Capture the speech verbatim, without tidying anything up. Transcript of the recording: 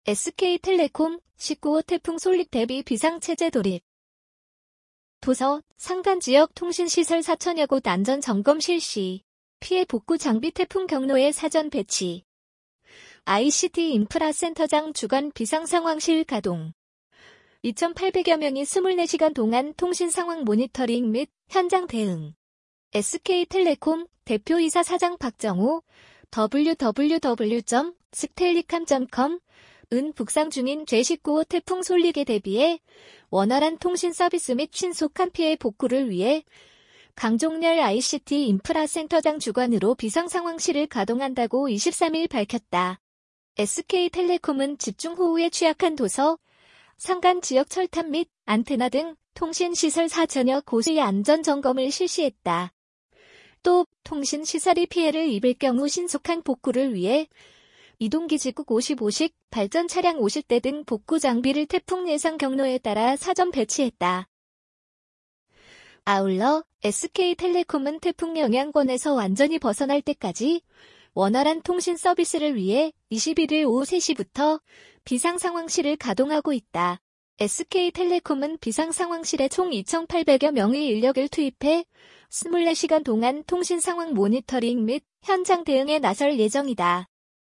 에스케이텔레콤 십구 호 태풍 솔릭 대비 비상체제 돌입. 도서, 상간지역 통신시설 사천여 곳 안전점검 실시. 피해 복구 장비 태풍 경로에 사전 배치. 아이씨티 인프라센터장 주간 비상상황실 가동. 이천팔백여 명이 이십사 시간 동안 통신 상황 모니터링 및 현장 대응. 에스케이텔레콤 대표이사 사장 박정호 더블유 더블유 더블유 점 스텔리캄 점 컴 은 북상 중인 제십구 호 태풍 솔릭에 대비해 원활한 통신 서비스 및 신속한 피해 복구를 위해 강종렬 아이씨티 인프라센터장 주관으로 비상상황실을 가동한다고 이십삼 일 밝혔다. 에스케이텔레콤은 집중호우에 취약한 도서, 상간 지역 철탑 및 안테나 등 통신시설 사천여 곳의 안전점검을 실시했다. 또 통신시설이 피해를 입을 경우 신속한 복구를 위해 이동기지국 오십오 식, 발전 차량 오십 대 등 복구 장비를 태풍 예상 경로에 따라 사전 배치했다. 아울러 에스케이텔레콤은 태풍 영향권에서 완전히 벗어날 때까지 원활한 통신 서비스를 위해 이십일 일 오후 세 시부터 비상상황실을 가동하고 있다. 에스케이텔레콤은 비상상황실에 총 이천팔백여 명의 인력을 투입해 이십사 시간 동안 통신 상황 모니터링 및 현장 대응에 나설 예정이다.